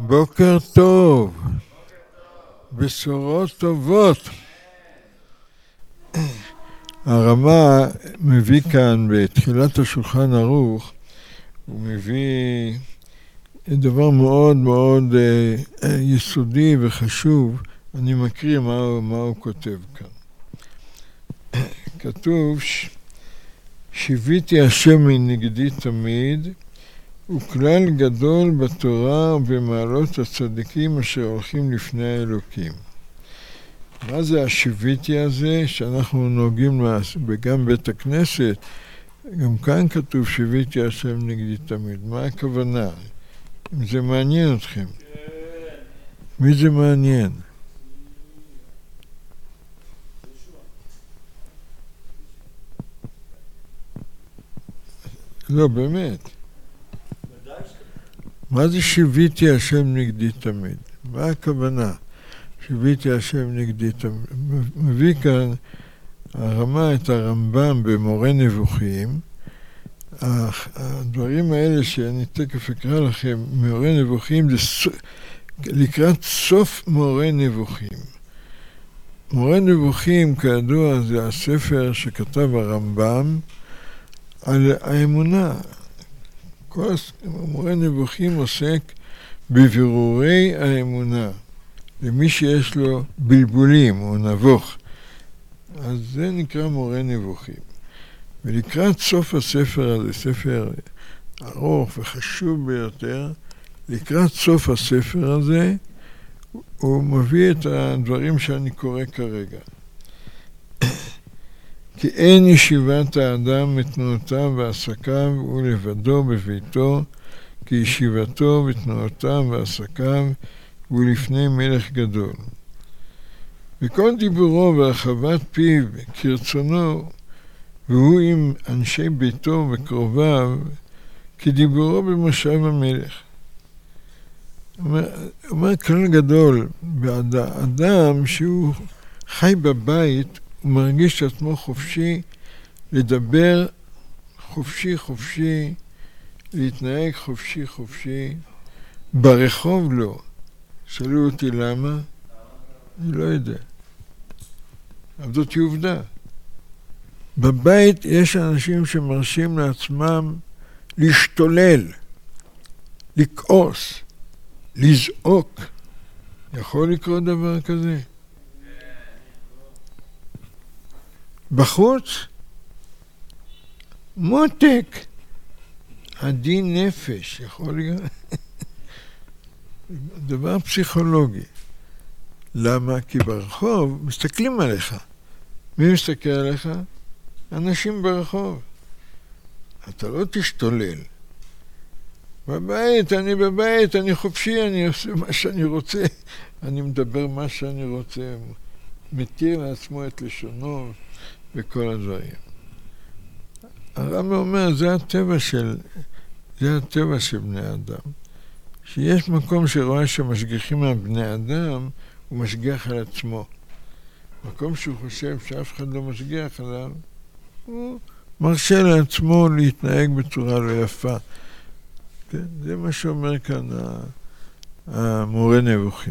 בוקר טוב, בשורות טובות. הרמה מביא כאן בתחילת השולחן ערוך, הוא מביא דבר מאוד מאוד יסודי וחשוב. אני מקריא מה הוא כותב כאן. כתוב, שיוויתי השם מנגדי תמיד, הוא כלל גדול בתורה ובמעלות הצדיקים אשר הולכים לפני האלוקים. מה זה השיוויתי הזה שאנחנו נוהגים גם בית הכנסת? גם כאן כתוב שיוויתי השם נגדי תמיד. מה הכוונה? אם זה מעניין אתכם. מי זה מעניין? לא, באמת. מה זה שיוויתי השם נגדי תמיד? מה הכוונה? שיוויתי השם נגדי תמיד. מביא כאן הרמה את הרמב"ם במורה נבוכים. הדברים האלה שאני תכף אקרא לכם, מורה נבוכים, זה לקראת סוף מורה נבוכים. מורה נבוכים, כידוע, זה הספר שכתב הרמב"ם על האמונה. כל מורה נבוכים עוסק בבירורי האמונה. למי שיש לו בלבולים, הוא נבוך. אז זה נקרא מורה נבוכים. ולקראת סוף הספר הזה, ספר ארוך וחשוב ביותר, לקראת סוף הספר הזה, הוא מביא את הדברים שאני קורא כרגע. כי אין ישיבת האדם מתנועותיו ועסקיו הוא לבדו בביתו, כי ישיבתו ותנועותיו ועסקיו הוא לפני מלך גדול. וכל דיבורו והרחבת פיו כרצונו, והוא עם אנשי ביתו וקרוביו, כדיבורו במושב המלך. אומר כלל גדול, באדם שהוא חי בבית, הוא מרגיש עצמו חופשי לדבר חופשי, להתנהג חופשי. ברחוב לא. שאלו אותי למה? אני לא יודע. אבל זאת היא עובדה. בבית יש אנשים שמרשים לעצמם להשתולל, לכעוס, לזעוק. יכול לקרות דבר כזה? בחוץ, מותק, עדין נפש, יכול להיות. דבר פסיכולוגי. למה? כי ברחוב מסתכלים עליך. מי מסתכל עליך? אנשים ברחוב. אתה לא תשתולל. בבית, אני חופשי, אני עושה מה שאני רוצה. אני מדבר מה שאני רוצה. מתיר לעצמו את לשונו וכל הדברים. הרב אומר, זה הטבע של בני אדם. שיש מקום שרואה שמשגיחים על בני אדם, הוא משגיח על עצמו. מקום שהוא חושב שאף אחד לא משגיח עליו, הוא מרשה לעצמו להתנהג בצורה לא יפה. כן? זה מה שאומר כאן המורה נבוכים.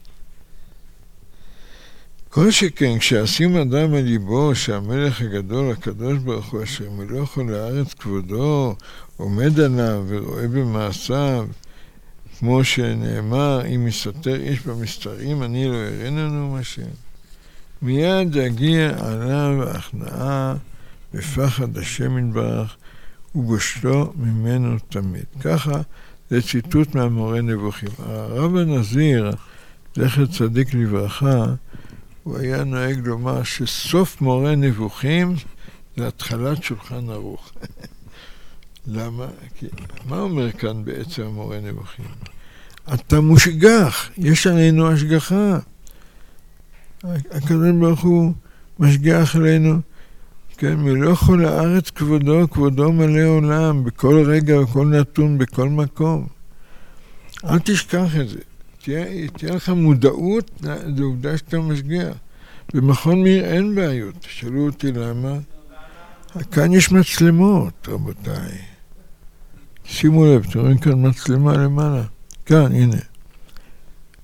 כל שכן, כשעשים אדם על ליבו שהמלך הגדול, הקדוש ברוך הוא, אשר מלוך על הארץ כבודו, עומד עליו ורואה במעשיו, כמו שנאמר, אם מסתתר איש במסתרים, אני לא יראנו השם. מיד יגיע עליו ההכנעה בפחד השם יתברך, ובושלו ממנו תמיד. ככה זה ציטוט מהמורה נבוכים. הרב הנזיר, זכר צדיק לברכה, הוא היה נוהג לומר שסוף מורה נבוכים זה התחלת שולחן ערוך. למה? כי מה אומר כאן בעצם המורה נבוכים? אתה מושגח, יש עלינו השגחה. הקדוש ברוך הוא משגח עלינו, כן, מלוך על הארץ כבודו מלא עולם, בכל רגע, בכל נתון, בכל מקום. אל תשכח את זה. תהיה לך מודעות לעובדה שאתה משגח. במכון מיר אין בעיות. שאלו אותי למה. כאן יש מצלמות, רבותיי. שימו לב, תראו כאן מצלמה למעלה. כאן, הנה.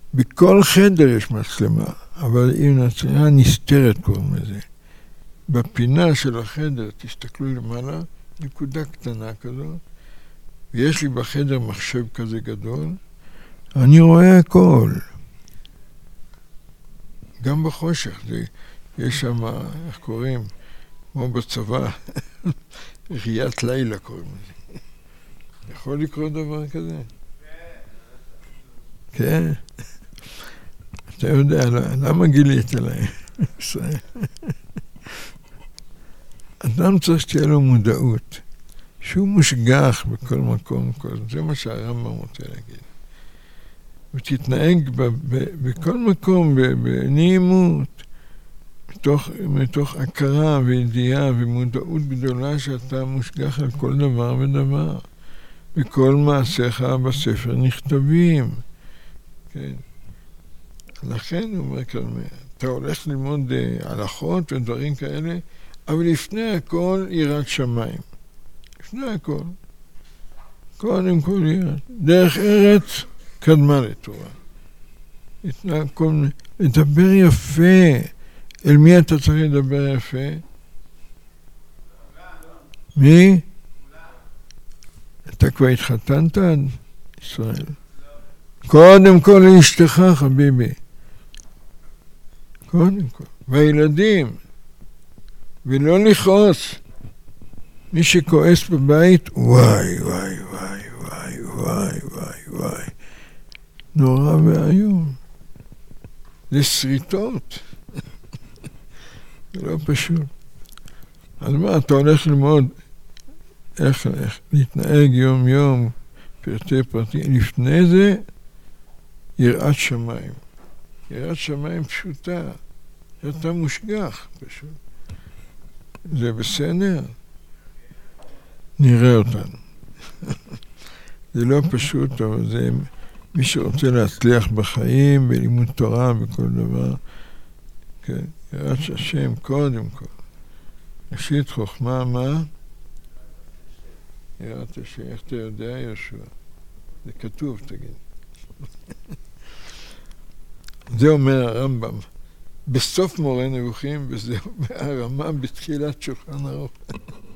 בכל חדר יש מצלמה, אבל היא מצלמה נסתרת קוראים לזה. בפינה של החדר, תסתכלו למעלה, נקודה קטנה כזו, ויש לי בחדר מחשב כזה גדול, אני רואה הכל. גם בחושך, יש שם, איך קוראים, כמו בצבא, ראיית לילה קוראים לזה. יכול לקרות דבר כזה? כן. אתה יודע, למה גילית עליי? אדם צריך שתהיה לו מודעות, שהוא מושגח בכל מקום, זה מה שהרמב"ם רוצה להגיד. ותתנהג בכל מקום בנעימות, מתוך הכרה וידיעה ומודעות גדולה שאתה מושגח על כל דבר ודבר. וכל מעשיך בספר נכתבים. כן. לכן הוא אומר כאן, אתה הולך ללמוד הלכות ודברים כאלה, אבל לפני הכל יראת שמיים. לפני הכל. קודם כל יראת. דרך ארץ קדמה לתורה. לדבר יפה. אל מי אתה צריך לדבר יפה? מי? אתה כבר התחתנת עד ישראל? קודם כל לאשתך, חביבי. קודם כל. והילדים. ולא לכעוס. מי שכועס בבית, וואי, וואי, וואי, וואי, וואי, וואי, וואי. נורא ואיום. זה שריטות. זה לא פשוט. אז מה, אתה הולך ללמוד איך להתנהג יום יום, פרטי פרטי. לפני זה, יראת שמיים. יראת שמיים פשוטה. אתה מושגח פשוט. זה בסדר? נראה אותנו. זה לא פשוט, אבל זה מי שרוצה להצליח בחיים, בלימוד תורה, בכל דבר. כן, יראת השם קודם כל. ראשית חוכמה, מה? יראת השם, איך אתה יודע, יהושע? זה כתוב, תגיד. זה אומר הרמב"ם. בסוף מורה נבוכים, וזה אומר הרמב"ם בתחילת שולחן ערוך.